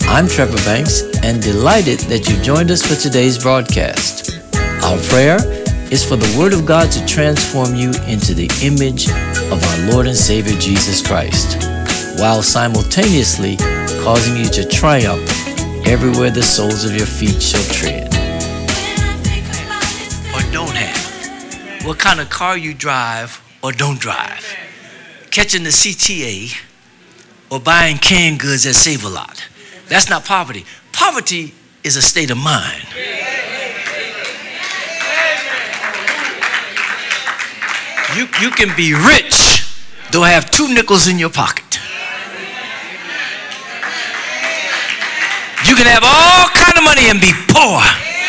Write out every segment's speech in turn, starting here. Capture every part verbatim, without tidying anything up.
I'm Trevor Banks and delighted that you've joined us for today's broadcast. Our prayer is for the Word of God to transform you into the image of our Lord and Savior Jesus Christ, while simultaneously causing you to triumph everywhere the soles of your feet shall tread. Or don't have. What kind of car you drive or don't drive. Catching the C T A or buying canned goods at Save-A-Lot. That's not poverty. Poverty is a state of mind. You, you can be rich, though have two nickels in your pocket. You can have all kind of money and be poor.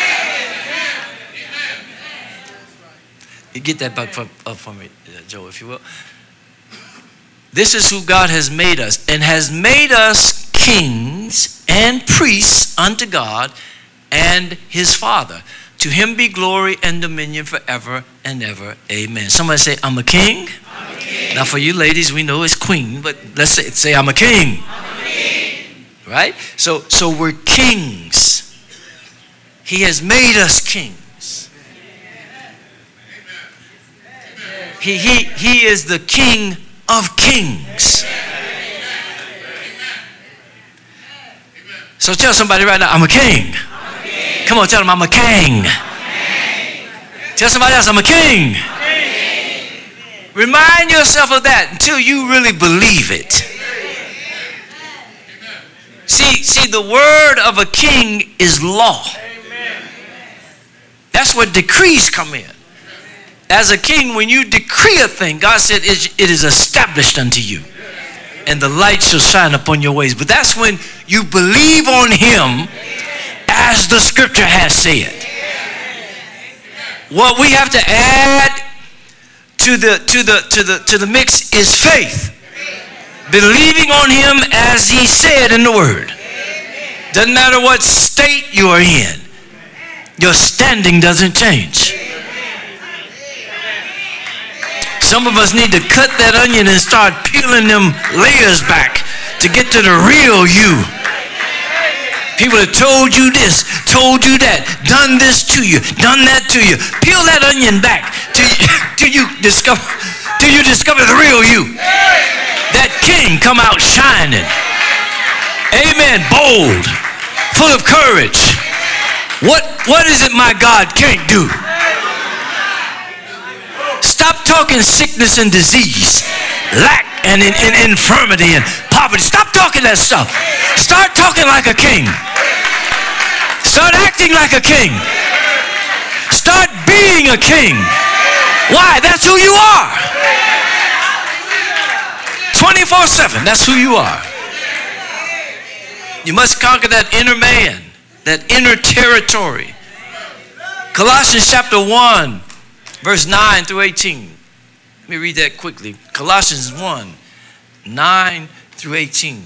You get that back up, up for me, Joe, if you will. This is who God has made us, and has made us kings and priests unto God and his Father. To him be glory and dominion forever and ever. Amen. Somebody say, I'm a king. I'm a king. Now for you ladies, we know it's queen, but let's say, say I'm a king. I'm a king. Right? So, so we're kings. He has made us kings. He, he, he is the King of kings. So tell somebody right now, I'm a king. I'm a king. Come on, tell them I'm a king. I'm a king. Tell somebody else, I'm a king. I'm a king. Remind yourself of that until you really believe it. See, see, the word of a king is law. That's where decrees come in. As a king, when you decree a thing, God said it is established unto you. And the light shall shine upon your ways. But that's when you believe on him as the scripture has said. What we have to add to the to the to the to the mix is faith. Believing on him as he said in the word. Doesn't matter what state you are in. Your standing doesn't change. Some of us need to cut that onion and start peeling them layers back to get to the real you. People have told you this, told you that, done this to you, done that to you. Peel that onion back till you, till you discover, till you discover the real you. That king come out shining. Amen. Bold, full of courage. What what is it my God can't do? Stop talking sickness and disease, lack and in, in, infirmity and poverty. Stop talking that stuff. Start talking like a king. Start acting like a king. Start being a king. Why? That's who you are. twenty-four seven, that's who you are. You must conquer that inner man, that inner territory. Colossians chapter one. Verse nine through eighteen. Let me read that quickly. Colossians one, nine through eighteen.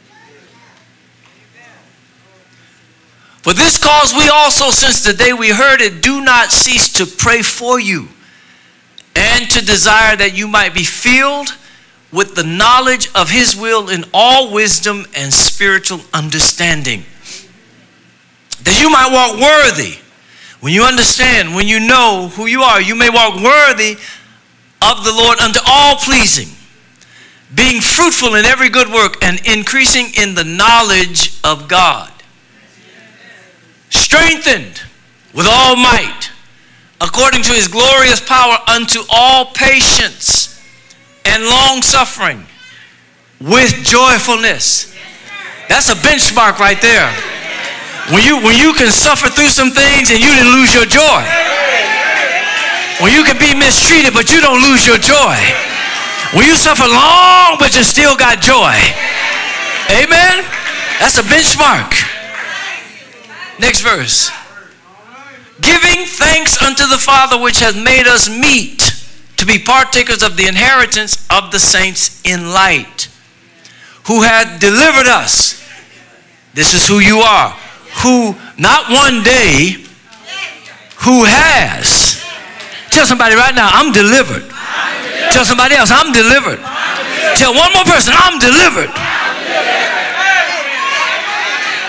For this cause we also, since the day we heard it, do not cease to pray for you, and to desire that you might be filled with the knowledge of his will in all wisdom and spiritual understanding, that you might walk worthy. When you understand, when you know who you are, you may walk worthy of the Lord unto all pleasing, being fruitful in every good work and increasing in the knowledge of God, strengthened with all might, according to his glorious power, unto all patience and long suffering with joyfulness. That's a benchmark right there. When you, when you can suffer through some things and you didn't lose your joy. When you can be mistreated but you don't lose your joy. When you suffer long but you still got joy. Amen? That's a benchmark. Next verse. Giving thanks unto the Father which has made us meet to be partakers of the inheritance of the saints in light, who had delivered us. This is who you are. Who, not one day, who has. Tell somebody right now, I'm delivered. I'm delivered. Tell somebody else, I'm delivered. I'm delivered. Tell one more person, I'm delivered. I'm delivered.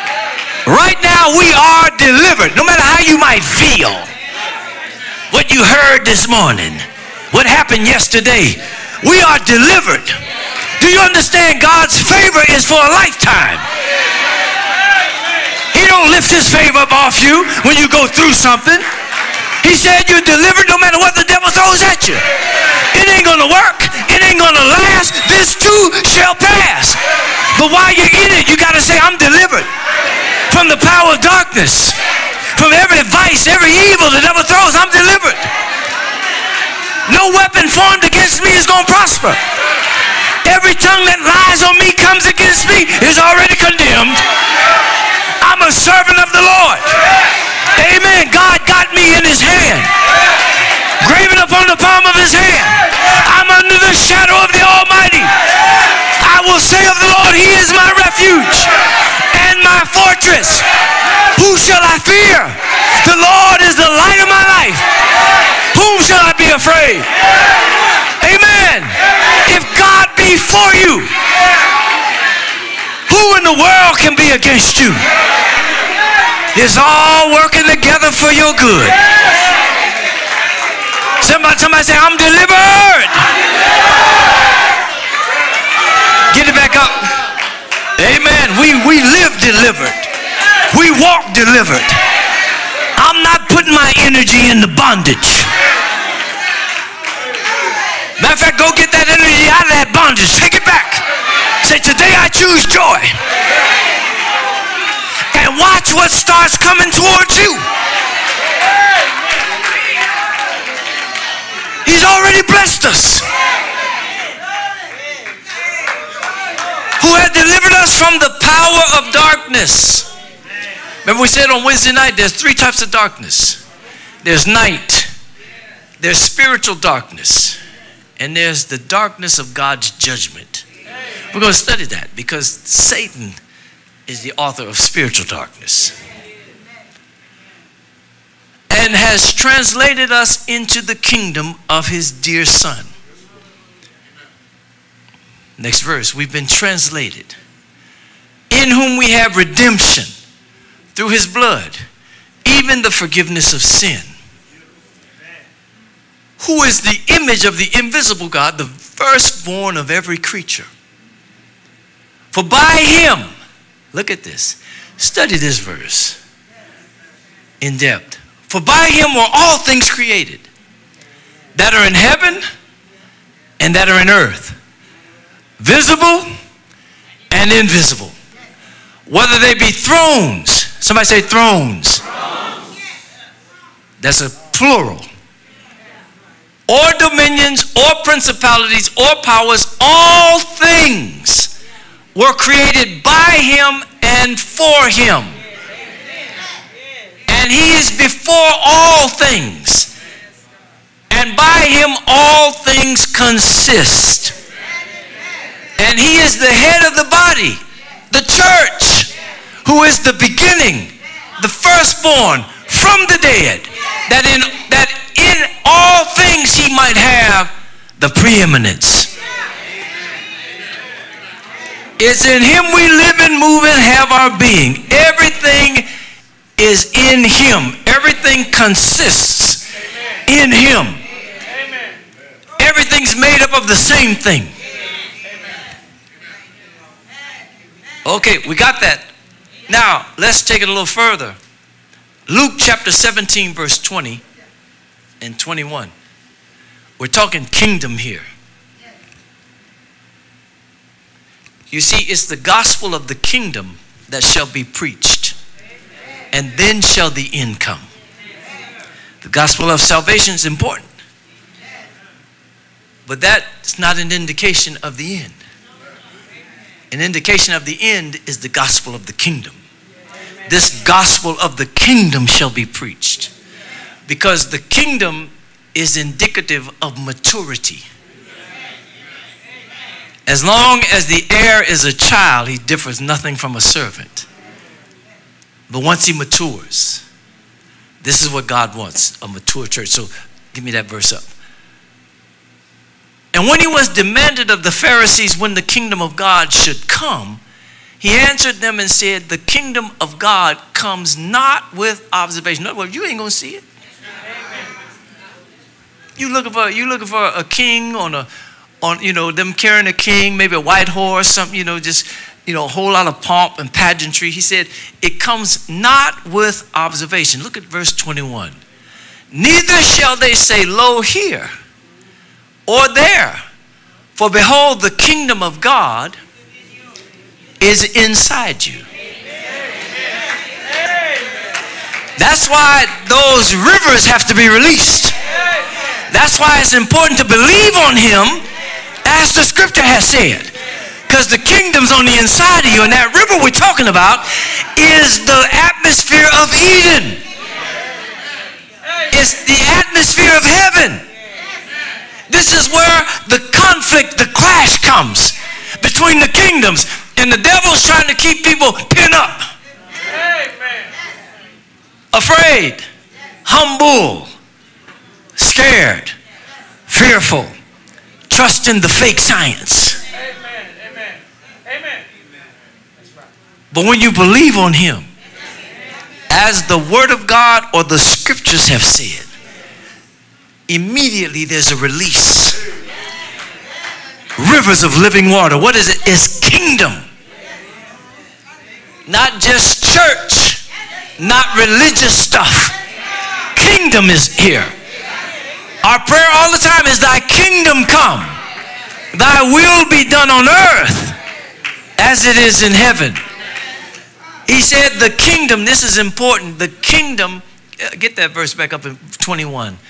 Right now we are delivered. No matter how you might feel, what you heard this morning, what happened yesterday, we are delivered. Do you understand? God's favor is for a lifetime. He don't lift his favor up off you when you go through something. He said you're delivered no matter what the devil throws at you. It ain't gonna work. It ain't gonna last. This too shall pass. But while you're in it, you gotta say, I'm delivered from the power of darkness, from every vice, every evil the devil throws. I'm delivered. No weapon formed against me is gonna prosper. Every tongue that lies on me comes against me is already condemned. I'm a servant of the Lord. Amen. God got me in his hand, graven upon the palm of his hand. I'm under the shadow of the Almighty. I will say of the Lord, he is my refuge and my fortress. Who shall I fear? The Lord is the light of my life. Whom shall I be afraid? Amen. If God be for you, who in the world can be against you? It's all working together for your good. Somebody, somebody say, I'm delivered. Get it back up. Amen. We, we live delivered. We walk delivered. I'm not putting my energy in the bondage. Matter of fact, go get that energy out of that bondage. Take it back. Say, today I choose joy. And watch what starts coming towards you. He's already blessed us. Who had delivered us from the power of darkness. Remember we said on Wednesday night, there's three types of darkness. There's night. There's spiritual darkness. And there's the darkness of God's judgment. We're going to study that because Satan is the author of spiritual darkness and has translated us into the kingdom of his dear Son. Next verse, we've been translated, in whom we have redemption through his blood, even the forgiveness of sin. Who is the image of the invisible God, the firstborn of every creature. For by him, look at this, study this verse in depth. For by him were all things created, that are in heaven and that are in earth, visible and invisible. Whether they be thrones, somebody say thrones. That's a plural. Or dominions, or principalities, or powers, all things were created by him and for him. And he is before all things. And by him all things consist. And he is the head of the body, the church, who is the beginning, the firstborn from the dead, that in that in all things he might have the preeminence. It's in him we live and move and have our being. Everything is in him. Everything consists in him. Everything's made up of the same thing. Okay, we got that. Now, let's take it a little further. Luke chapter seventeen, verse twenty and twenty-one. We're talking kingdom here. You see, it's the gospel of the kingdom that shall be preached, and then shall the end come. The gospel of salvation is important, but that's not an indication of the end. An indication of the end is the gospel of the kingdom. This gospel of the kingdom shall be preached, because the kingdom is indicative of maturity. As long as the heir is a child, he differs nothing from a servant. But once he matures, this is what God wants, a mature church. So give me that verse up. And when he was demanded of the Pharisees when the kingdom of God should come, He answered them and said, the kingdom of God comes not with observation. In other words, you ain't going to see it. You looking for you looking for a king on a on you know them carrying a king, maybe a white horse, something, you know, just you know a whole lot of pomp and pageantry. He said it comes not with observation. Look at verse twenty-one. Neither shall they say, lo here or there, for behold, the kingdom of God is inside you. That's why those rivers have to be released. That's why it's important to believe on him as the scripture has said. Because the kingdom's on the inside of you, and that river we're talking about is the atmosphere of Eden. It's the atmosphere of heaven. This is where the conflict, the clash comes between the kingdoms. And the devil's trying to keep people pinned up, afraid, humble, scared, fearful, trusting the fake science. Amen. Amen. Amen. But when you believe on him, as the word of God or the scriptures have said, immediately there's a release. Rivers of living water. What is it? It's kingdom. Not just church, not religious stuff. Kingdom is here. Our prayer all the time is thy kingdom come. Thy will be done on earth as it is in heaven. He said the kingdom, this is important, the kingdom, get that verse back up in twenty-one.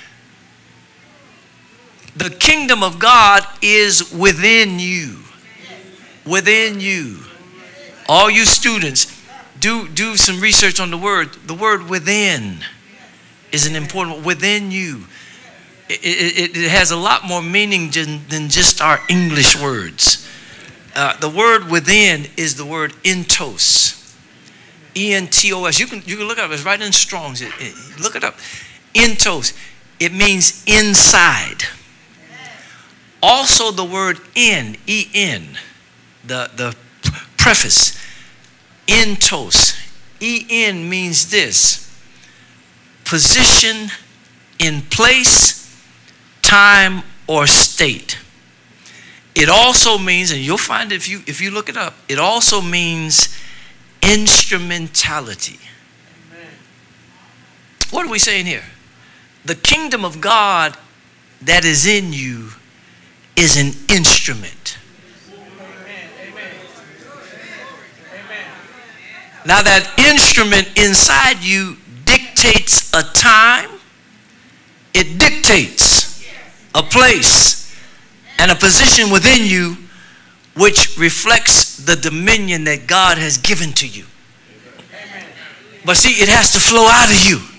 The kingdom of God is within you. Within you. All you students, do, do some research on the word. The word within is an important, within you. It, it, it has a lot more meaning than, than just our English words. Uh, the word within is the word entos. E N T O S. You can, you can look it up. It's right in Strong's. It, it, look it up. Entos. It means inside. Also the word in, E N, the, the preface, entos. E N means this: position in place, time, or state. It also means, and you'll find it if you if you look it up, it also means instrumentality. Amen. What are we saying here? The kingdom of God that is in you is an instrument. Amen. Amen. Amen. Now that instrument inside you dictates a time, it dictates a place and a position within you which reflects the dominion that God has given to you. But see, it has to flow out of you.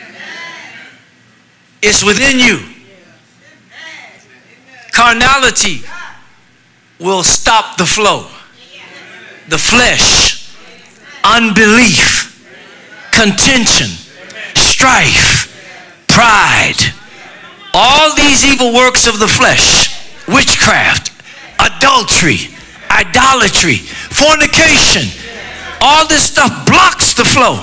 It's within you. Carnality will stop the flow. The flesh, unbelief, contention, strife, pride, all these evil works of the flesh, witchcraft, adultery, idolatry, fornication, all this stuff blocks the flow.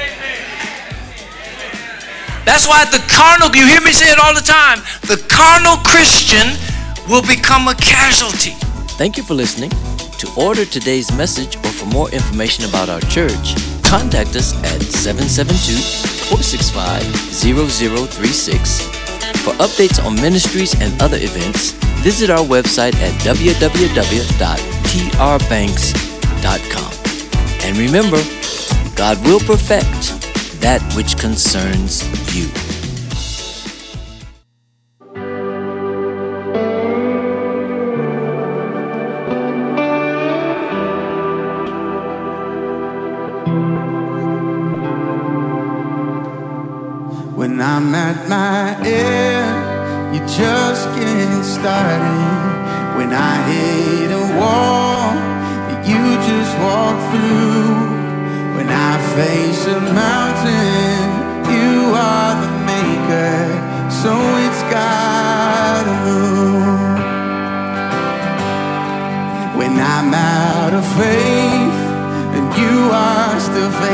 That's why the carnal, you hear me say it all the time, the carnal Christian will become a casualty. Thank you for listening. To order today's message or for more information about our church, contact us at seven seven two, four six five, zero zero three six. For updates on ministries and other events, visit our website at w w w dot t r banks dot com. And remember, God will perfect that which concerns you. When I'm at my end, you're just getting started. When I hit a wall, you just walk through. When I face a mountain, you are the maker, so it's gotta move. When I'm out of faith, you are still faithful.